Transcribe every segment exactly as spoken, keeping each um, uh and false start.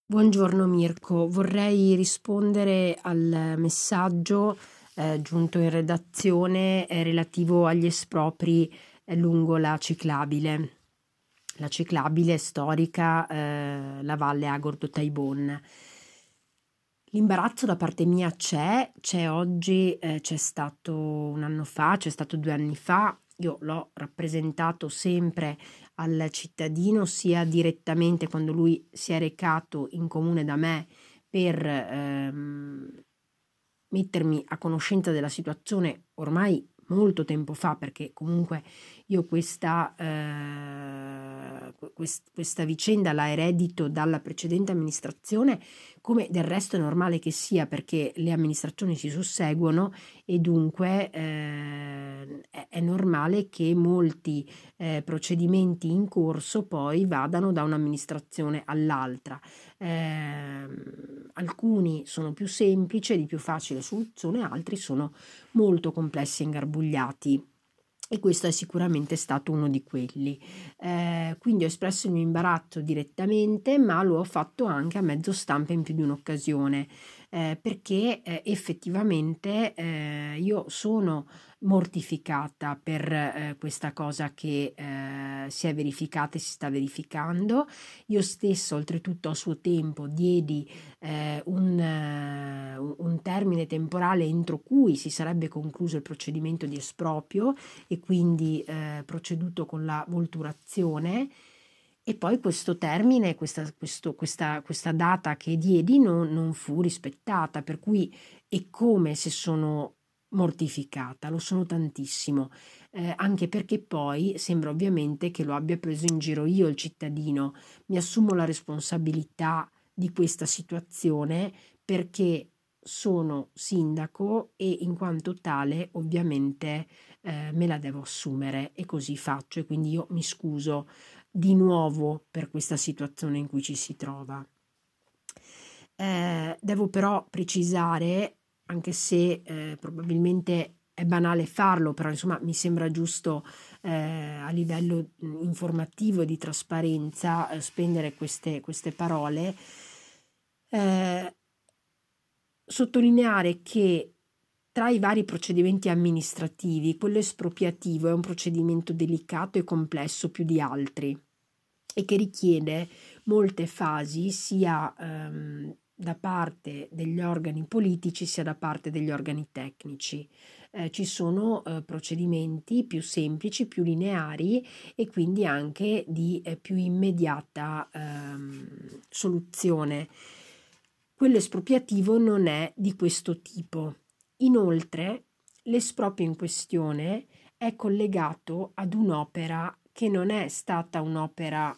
Buongiorno Mirko, vorrei rispondere al messaggio eh, giunto in redazione eh, relativo agli espropri eh, lungo la ciclabile, la ciclabile storica eh, la Valle Agordo-Taibon. L'imbarazzo da parte mia c'è, c'è oggi, eh, c'è stato un anno fa, c'è stato due anni fa, io l'ho rappresentato sempre al cittadino, sia direttamente quando lui si è recato in comune da me per ehm, mettermi a conoscenza della situazione ormai molto tempo fa, perché comunque io questa, eh, quest- questa vicenda la eredito dalla precedente amministrazione, come del resto è normale che sia, perché le amministrazioni si susseguono e dunque eh, è, è normale che molti eh, procedimenti in corso poi vadano da un'amministrazione all'altra. Ehm, alcuni sono più semplici, di più facile soluzione, altri sono molto complessi e ingarbugliati. E questo è sicuramente stato uno di quelli. Eh, quindi ho espresso il mio imbarazzo direttamente, ma lo ho fatto anche a mezzo stampa in più di un'occasione, eh, perché eh, effettivamente eh, io sono mortificata per eh, questa cosa che eh, si è verificata e si sta verificando. Io stessa, oltretutto, a suo tempo diedi eh, un, eh, un termine temporale entro cui si sarebbe concluso il procedimento di esproprio e quindi eh, proceduto con la volturazione. E poi questo termine, questa, questo, questa, questa data che diedi non, non fu rispettata, per cui è come se sono mortificata, lo sono tantissimo, eh, anche perché poi sembra ovviamente che lo abbia preso in giro io il cittadino. Mi assumo la responsabilità di questa situazione perché sono sindaco e in quanto tale ovviamente eh, me la devo assumere e così faccio, e quindi io mi scuso di nuovo per questa situazione in cui ci si trova. Eh, devo però precisare, anche se eh, probabilmente è banale farlo, però insomma mi sembra giusto eh, a livello mh, informativo e di trasparenza eh, spendere queste, queste parole, eh, sottolineare che tra i vari procedimenti amministrativi, quello espropriativo è un procedimento delicato e complesso più di altri e che richiede molte fasi sia ehm, da parte degli organi politici sia da parte degli organi tecnici. Eh, ci sono eh, procedimenti più semplici, più lineari e quindi anche di eh, più immediata ehm, soluzione. Quello espropriativo non è di questo tipo. Inoltre, l'esproprio in questione è collegato ad un'opera che non è stata un'opera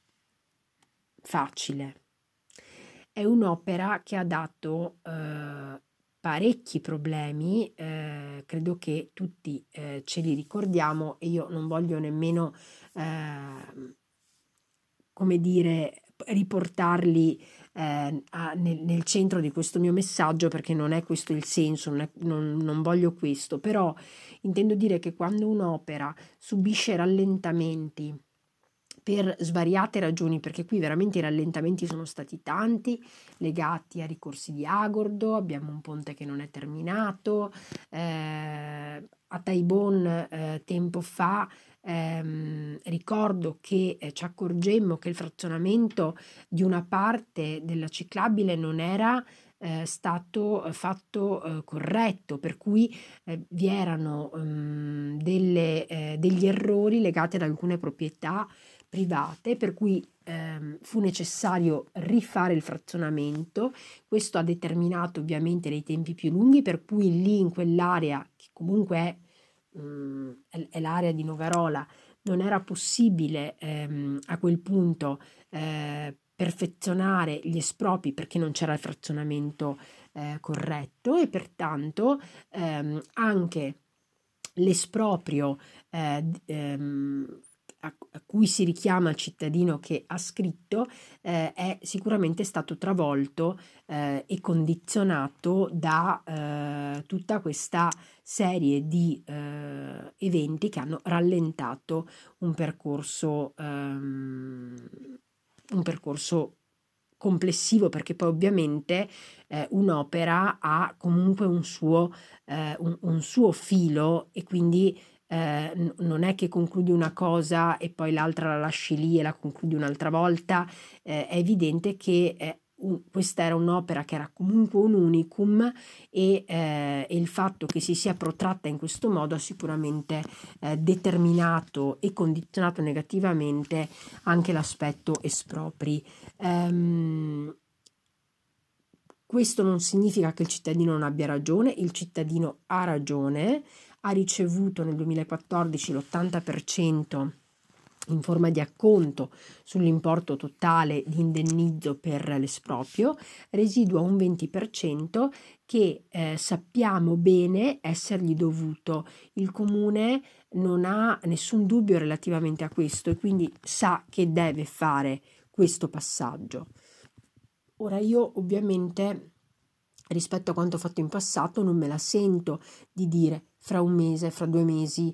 facile. È un'opera che ha dato eh, parecchi problemi, eh, credo che tutti eh, ce li ricordiamo e io non voglio nemmeno, eh, come dire, riportarli eh, a, nel, nel centro di questo mio messaggio, perché non è questo il senso, non, è, non, non voglio questo, però intendo dire che quando un'opera subisce rallentamenti per svariate ragioni, perché qui veramente i rallentamenti sono stati tanti, legati a ricorsi di Agordo, abbiamo un ponte che non è terminato, eh, a Taibon eh, tempo fa ehm, ricordo che eh, ci accorgemmo che il frazionamento di una parte della ciclabile non era eh, stato fatto eh, corretto, per cui eh, vi erano um, delle, eh, degli errori legati ad alcune proprietà private, per cui ehm, fu necessario rifare il frazionamento. Questo ha determinato ovviamente dei tempi più lunghi, per cui lì in quell'area, che comunque è, mh, è, è l'area di Nogarola, non era possibile ehm, a quel punto eh, perfezionare gli espropri perché non c'era il frazionamento eh, corretto, e pertanto ehm, anche l'esproprio eh, ehm, a, a cui si richiama il cittadino che ha scritto eh, è sicuramente stato travolto eh, e condizionato da eh, tutta questa serie di eh, eventi che hanno rallentato un percorso, um, un percorso complessivo, perché poi ovviamente eh, un'opera ha comunque un suo, eh, un, un suo filo, e quindi eh, n- non è che concludi una cosa e poi l'altra la lasci lì e la concludi un'altra volta. Eh, è evidente che eh, un- questa era un'opera che era comunque un unicum, e, eh, e il fatto che si sia protratta in questo modo ha sicuramente eh, determinato e condizionato negativamente anche l'aspetto espropri. Ehm, questo non significa che il cittadino non abbia ragione, il cittadino ha ragione, ha ricevuto nel duemilaquattordici l'ottanta per cento in forma di acconto sull'importo totale di indennizzo per l'esproprio, residua un venti per cento che eh, sappiamo bene essergli dovuto. Il comune non ha nessun dubbio relativamente a questo e quindi sa che deve fare questo passaggio. Ora io ovviamente rispetto a quanto ho fatto in passato non me la sento di dire fra un mese, fra due mesi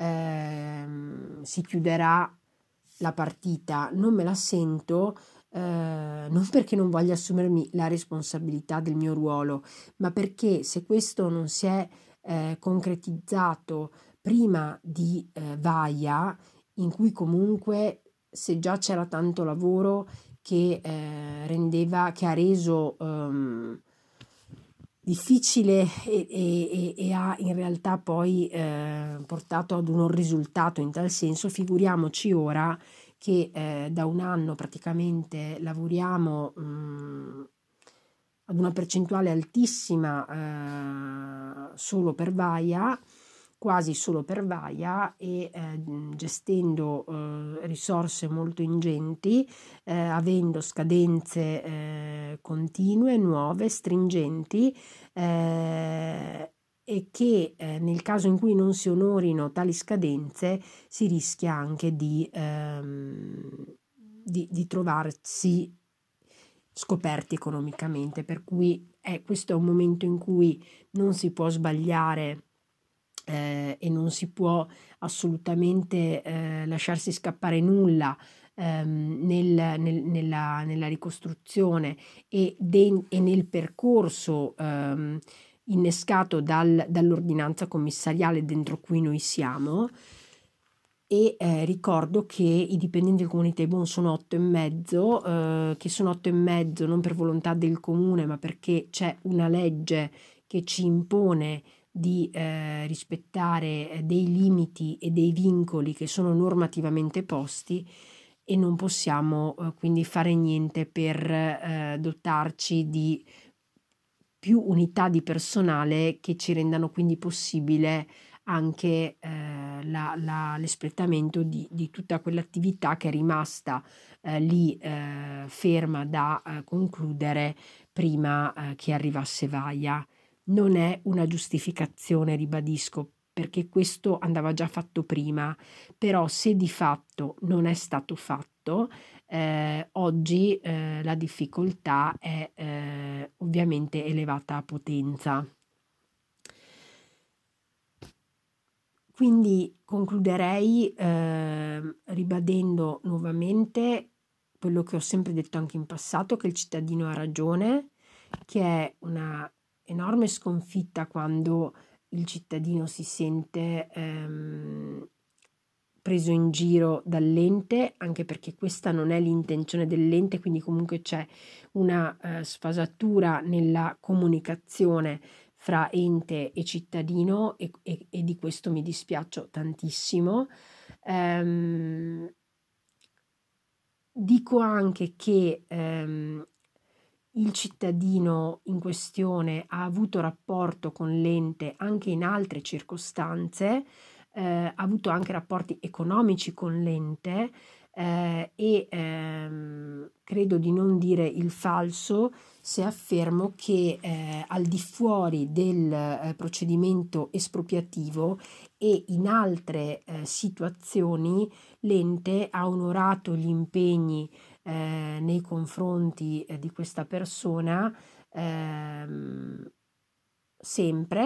ehm, si chiuderà la partita, non me la sento eh, non perché non voglia assumermi la responsabilità del mio ruolo, ma perché se questo non si è eh, concretizzato prima di eh, Vaia, in cui comunque se già c'era tanto lavoro che eh, rendeva, che ha reso ehm, difficile e, e- e ha in realtà poi eh, portato ad un risultato in tal senso, figuriamoci ora che eh, da un anno praticamente lavoriamo mh, ad una percentuale altissima eh, solo per Vaia, quasi solo per Vaia, e eh, gestendo eh, risorse molto ingenti, eh, avendo scadenze eh, continue, nuove, stringenti, eh, e che eh, nel caso in cui non si onorino tali scadenze si rischia anche di, ehm, di, di trovarsi scoperti economicamente, per cui eh, questo è un momento in cui non si può sbagliare eh, e non si può assolutamente eh, lasciarsi scappare nulla ehm, nel- nel- nella, nella ricostruzione e, de- e nel percorso ehm, innescato dal- dall'ordinanza commissariale dentro cui noi siamo. E eh, ricordo che i dipendenti del Comune di Taibon sono otto e mezzo, eh, che sono otto e mezzo non per volontà del comune, ma perché c'è una legge che ci impone di eh, rispettare eh, dei limiti e dei vincoli che sono normativamente posti, e non possiamo eh, quindi fare niente per eh, dotarci di più unità di personale che ci rendano quindi possibile anche eh, la- la- l'espletamento di, di tutta quell'attività che è rimasta eh, lì eh, ferma da eh, concludere prima eh, che arrivasse Vaia. Non è una giustificazione, ribadisco, perché questo andava già fatto prima, però se di fatto non è stato fatto, eh, oggi eh, la difficoltà è eh, ovviamente elevata a potenza. Quindi concluderei eh, ribadendo nuovamente quello che ho sempre detto anche in passato, che il cittadino ha ragione, che è una enorme sconfitta quando il cittadino si sente ehm, preso in giro dall'ente, anche perché questa non è l'intenzione dell'ente, quindi comunque c'è una eh, sfasatura nella comunicazione fra ente e cittadino, e, e- e di questo mi dispiaccio tantissimo. Ehm, dico anche che ehm, il cittadino in questione ha avuto rapporto con l'ente anche in altre circostanze, eh, ha avuto anche rapporti economici con l'ente, eh, e ehm, credo di non dire il falso se affermo che eh, al di fuori del eh, procedimento espropriativo e in altre eh, situazioni l'ente ha onorato gli impegni eh, nei confronti eh, di questa persona ehm, sempre,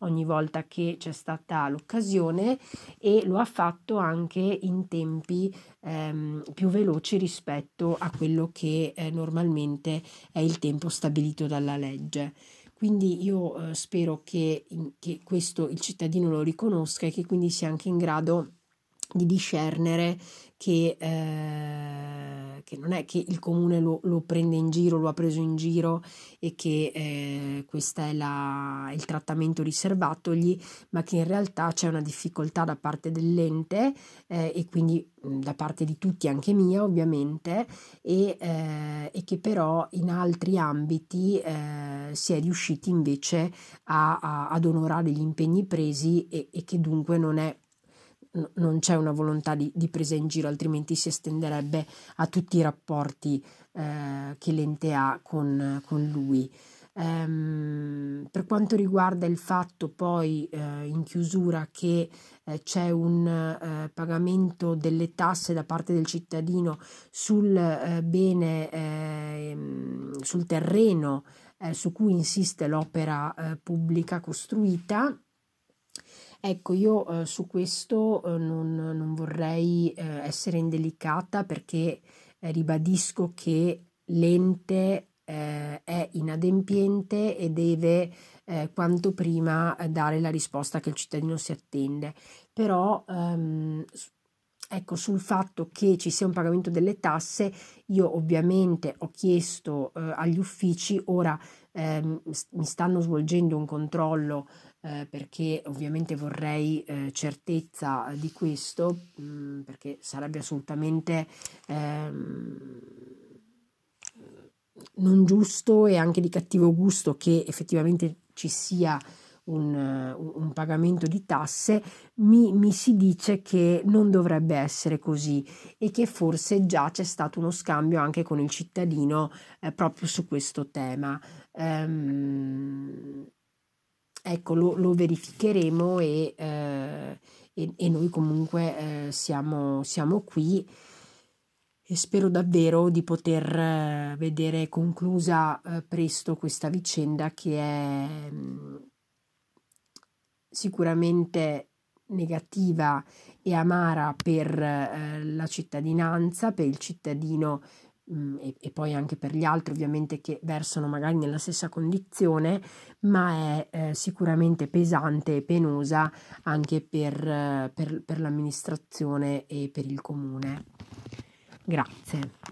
ogni volta che c'è stata l'occasione, e lo ha fatto anche in tempi ehm, più veloci rispetto a quello che eh, normalmente è il tempo stabilito dalla legge. Quindi io eh, spero che, in- che questo il cittadino lo riconosca e che quindi sia anche in grado di discernere che, eh, che non è che il comune lo, lo prende in giro, lo ha preso in giro e che eh, questo è la, il trattamento riservatogli, ma che in realtà c'è una difficoltà da parte dell'ente eh, e quindi mh, da parte di tutti, anche mia ovviamente, e, eh, e che però in altri ambiti eh, si è riusciti invece a, a- ad onorare gli impegni presi e, e che dunque non è n- non c'è una volontà di, di presa in giro, altrimenti si estenderebbe a tutti i rapporti eh, che l'ente ha con, con lui. Ehm, per quanto riguarda il fatto poi eh, in chiusura che eh, c'è un eh, pagamento delle tasse da parte del cittadino sul eh, bene, ehm, sul terreno eh, su cui insiste l'opera eh, pubblica costruita. Ecco, io eh, su questo eh, non, non vorrei eh, essere indelicata, perché eh, ribadisco che l'ente eh, è inadempiente e deve eh, quanto prima eh, dare la risposta che il cittadino si attende. Però ehm, s- ecco, sul fatto che ci sia un pagamento delle tasse, io ovviamente ho chiesto eh, agli uffici, ora ehm, s- mi stanno svolgendo un controllo eh, perché ovviamente vorrei eh, certezza di questo, mh, perché sarebbe assolutamente ehm, non giusto e anche di cattivo gusto che effettivamente ci sia un, eh, un pagamento di tasse. Mi, mi si dice che non dovrebbe essere così e che forse già c'è stato uno scambio anche con il cittadino eh, proprio su questo tema. Ehm, ecco, lo, lo verificheremo e, eh, e- e noi comunque eh, siamo, siamo qui e spero davvero di poter eh, vedere conclusa eh, presto questa vicenda, che è mh, sicuramente negativa e amara per eh, la cittadinanza, per il cittadino, mh, e, e poi anche per gli altri ovviamente che versano magari nella stessa condizione, ma è eh, sicuramente pesante e penosa anche per, eh, per per l'amministrazione e per il comune. Grazie.